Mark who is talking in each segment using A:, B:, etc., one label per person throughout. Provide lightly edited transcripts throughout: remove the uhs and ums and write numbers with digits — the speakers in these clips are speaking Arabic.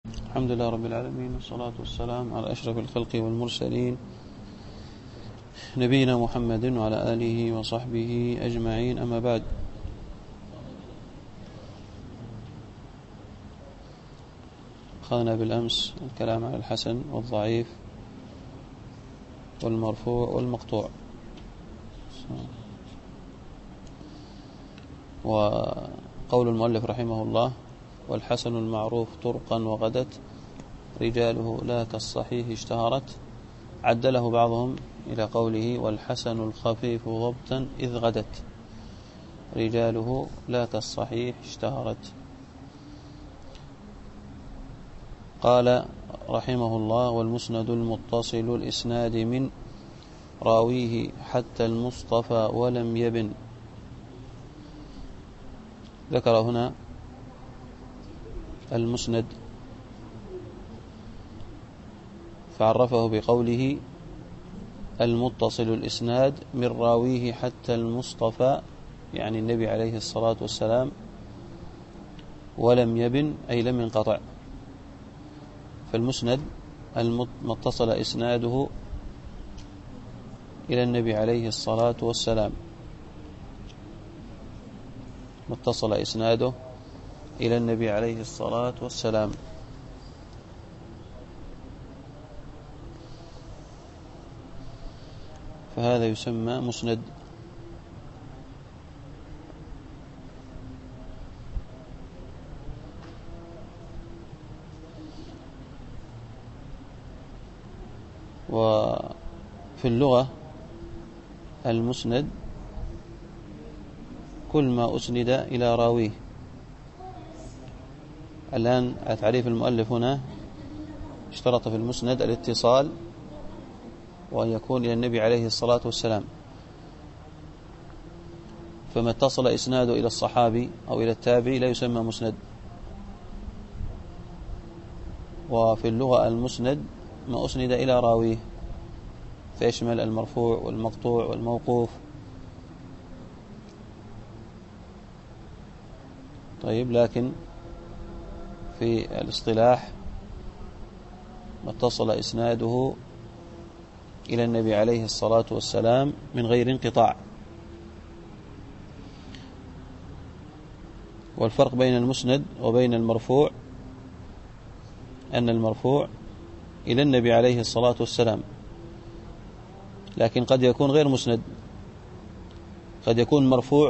A: الحمد لله رب العالمين، والصلاة والسلام على أشرف الخلق والمرسلين، نبينا محمد وعلى آله وصحبه أجمعين. أما بعد، أخذنا بالأمس الكلام على الحسن والضعيف والمرفوع والمقطوع، وقول المؤلف رحمه الله: والحسن المعروف طرقا وغدت رجاله لا كالصحيح اشتهرت. عدله بعضهم إلى قوله: والحسن الخفيف ضبطا إذ غدت رجاله لا كالصحيح اشتهرت. قال رحمه الله: والمسند المتصل الإسناد من راويه حتى المصطفى ولم يبن. ذكر هنا المسند فعرفه بقوله: المتصل الإسناد من راويه حتى المصطفى، يعني النبي عليه الصلاة والسلام، ولم يبن أي لم ينقطع. فالمسند المتصل إسناده إلى النبي عليه الصلاة والسلام، متصل إسناده إلى النبي عليه الصلاة والسلام. فهذا يسمى مسند. وفي اللغة المسند كل ما أسند إلى راويه. الآن تعريف المؤلف هنا اشترط في المسند الاتصال، وأن يكون إلى النبي عليه الصلاة والسلام. فما اتصل إسناده إلى الصحابي أو إلى التابعي لا يسمى مسند. وفي اللغة المسند ما أسند إلى راويه، فيشمل المرفوع والمقطوع والموقوف. طيب، لكن في الاصطلاح ما اتصل إسناده إلى النبي عليه الصلاة والسلام من غير انقطاع. والفرق بين المسند وبين المرفوع أن المرفوع إلى النبي عليه الصلاة والسلام، لكن قد يكون غير مسند، قد يكون مرفوع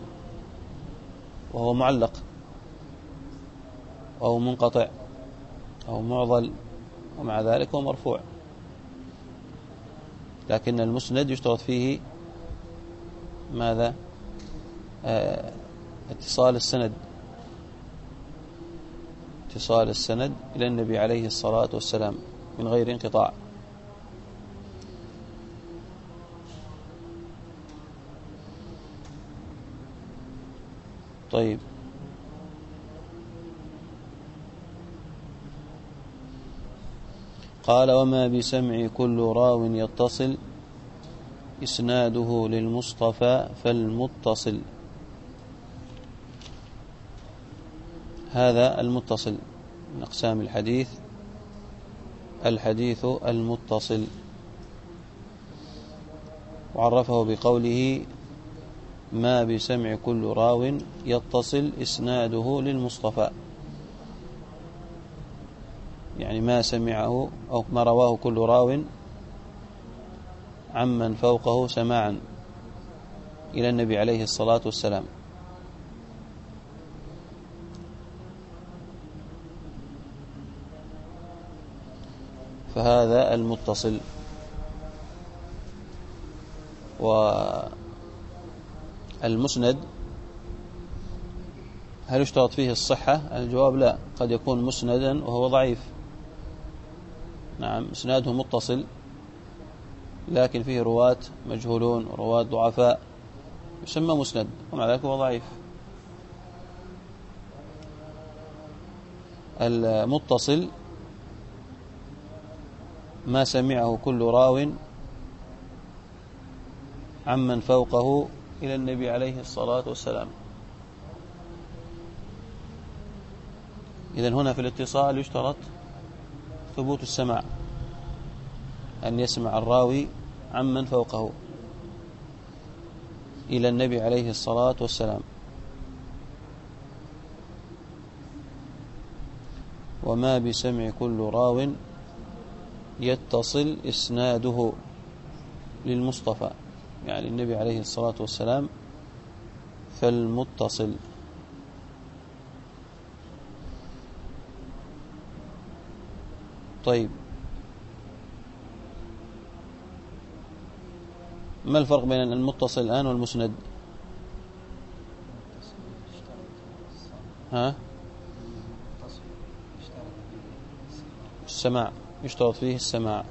A: وهو معلق أو منقطع أو معضل، ومع ذلك هو مرفوع. لكن المسند يشترط فيه ماذا؟ اتصال السند إلى النبي عليه الصلاة والسلام من غير انقطاع. طيب، قال: وما بسمع كل راو يتصل إسناده للمصطفى فالمتصل. هذا المتصل من أقسام الحديث المتصل، وعرفه بقوله: ما بسمع كل راو يتصل إسناده للمصطفى، يعني ما سمعه أو ما رواه كل راو عمن فوقه سماعا إلى النبي عليه الصلاة والسلام. فهذا المتصل. والمسند هل يشترط فيه الصحة؟ الجواب لا، قد يكون مسندا وهو ضعيف. نعم، اسناده متصل لكن فيه رواة مجهولون ورواة ضعفاء، يسمى مسند، ومع ذلك هو ضعيف. المتصل ما سمعه كل راو عمن فوقه إلى النبي عليه الصلاة والسلام. إذن هنا في الاتصال يشترط ثبوت السماع، أن يسمع الراوي عمن فوقه إلى النبي عليه الصلاة والسلام. وما بسمع كل راو يتصل إسناده للمصطفى، يعني النبي عليه الصلاة والسلام، فالمتصل. طيب، ما الفرق بين المتصل الآن والمسند؟ السماع، يشترط فيه السماع،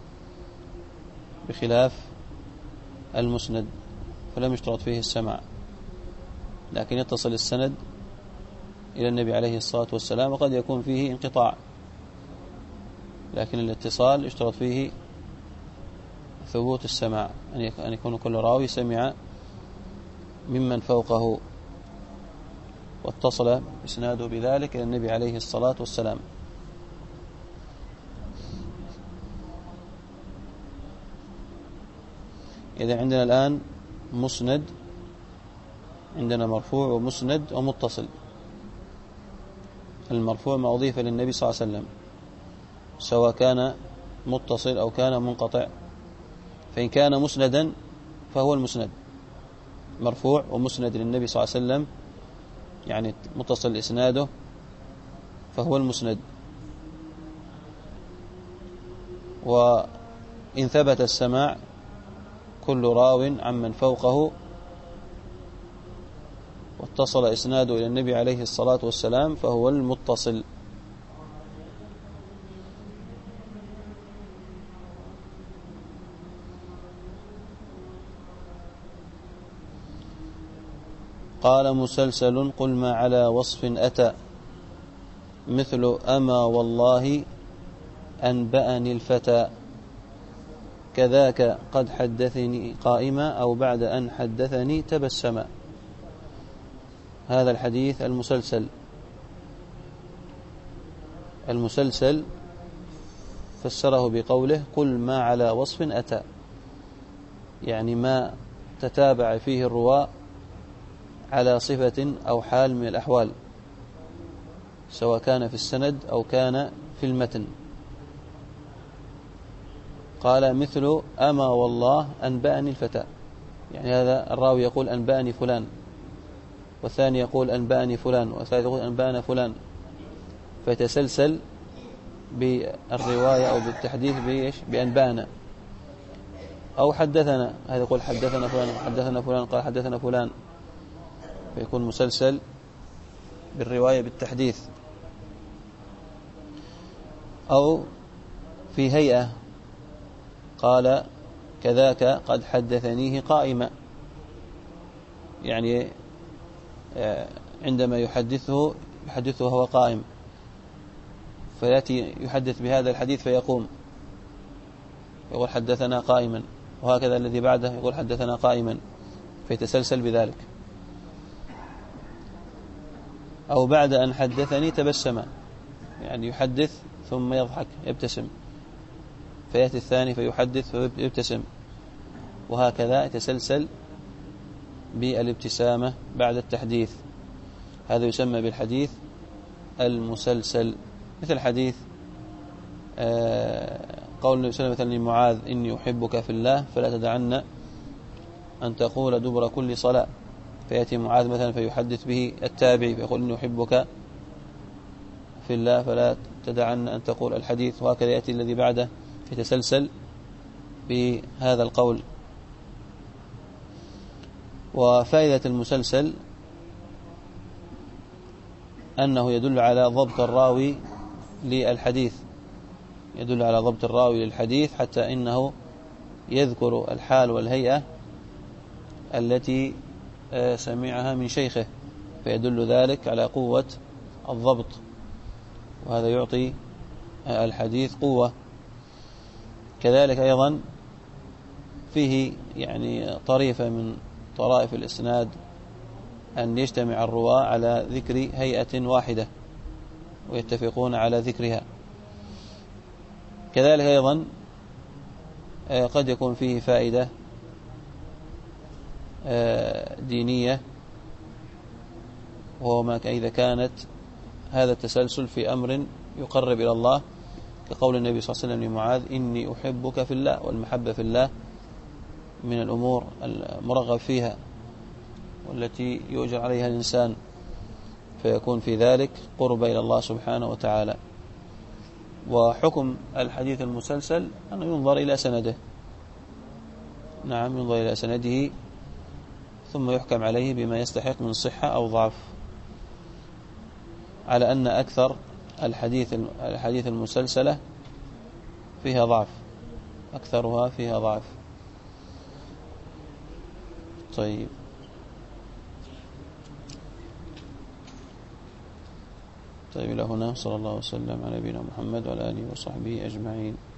A: بخلاف المسند فلم يشترط فيه السماع، لكن يتصل السند إلى النبي عليه الصلاة والسلام، وقد يكون فيه انقطاع، لكن الاتصال يشترط فيه ثبوت السماع، أن يكون كل راوي سمع ممن فوقه واتصل إسناده بذلك إلى النبي عليه الصلاة والسلام. إذا عندنا الآن مسند، عندنا مرفوع ومسند ومتصل. المرفوع ما أضيف للنبي صلى الله عليه وسلم، سواء كان متصل أو كان منقطع، فإن كان مسندا فهو المسند، مرفوع ومسند للنبي صلى الله عليه وسلم، يعني متصل إسناده، فهو المسند. وإن ثبت السماع كل راو عمن فوقه واتصل إسناده إلى النبي عليه الصلاة والسلام فهو المتصل. قال مسلسل قل ما على وصف أتى، مثل أما والله أنبأني الفتى، كذاك قد حدثني قائما أو بعد أن حدثني تبسما. هذا الحديث المسلسل فسره بقوله قل ما على وصف أتى، يعني ما تتابع فيه الرواة على صفة أو حال من الأحوال، سواء كان في السند أو كان في المتن. قال مثل أما والله أنبأني الفتى، يعني هذا الراوي يقول أنبأني فلان، والثاني يقول أنبأني فلان، والثالث يقول أنبأنا فلان، فيتسلسل بالرواية أو بالتحديث بأنبأنا. أو حدثنا، هذا يقول حدثنا فلان وحدثنا فلان قال حدثنا فلان، فيكون مسلسل بالرواية بالتحديث. أو في هيئة، قال كذاك قد حدثنيه قائما، يعني عندما يحدثه وهو قائم، فيأتي يحدث بهذا الحديث فيقوم يقول حدثنا قائما، وهكذا الذي بعده يقول حدثنا قائما، فيتسلسل بذلك. أو بعد أن حدثني تبسم، يعني يحدث ثم يضحك يبتسم، فيأتي الثاني فيحدث فيبتسم، وهكذا يتسلسل بالابتسامة بعد التحديث. هذا يسمى بالحديث المسلسل. مثل حديث قول النبي صلى الله عليه وسلم لمعاذ إني أحبك في الله فلا تدعن أن تقول دبر كل صلاة، فيأتي معاذ مثلا فيحدث به التابعي فيقول إني أحبك في الله فلا تدعن أن تقول الحديث، وهكذا يأتي الذي بعده يتسلسل بهذا القول. وفائدة المسلسل أنه يدل على ضبط الراوي للحديث، يدل على ضبط الراوي للحديث، حتى إنه يذكر الحال والهيئة التي سمعها من شيخه، فيدل ذلك على قوة الضبط، وهذا يعطي الحديث قوة. كذلك أيضا فيه يعني طريفة من طرائف الإسناد أن يجتمع الرواة على ذكر هيئة واحدة، ويتفقون على ذكرها. كذلك أيضا قد يكون فيه فائدة دينية، وهو ما إذا كانت هذا التسلسل في أمر يقرب إلى الله، كقول النبي صلى الله عليه وسلم لمعاذ: إني أحبك في الله. والمحبة في الله من الأمور المرغب فيها والتي يؤجر عليها الإنسان، فيكون في ذلك قرب إلى الله سبحانه وتعالى. وحكم الحديث المسلسل أنه ينظر إلى سنده، نعم، ينظر إلى سنده ثم يحكم عليه بما يستحق من صحة أو ضعف، على أن أكثر الحديث المسلسلة فيها ضعف، أكثرها فيها ضعف. طيب، إلى هنا. صلى الله وسلم على نبينا محمد وعلى آله وصحبه أجمعين.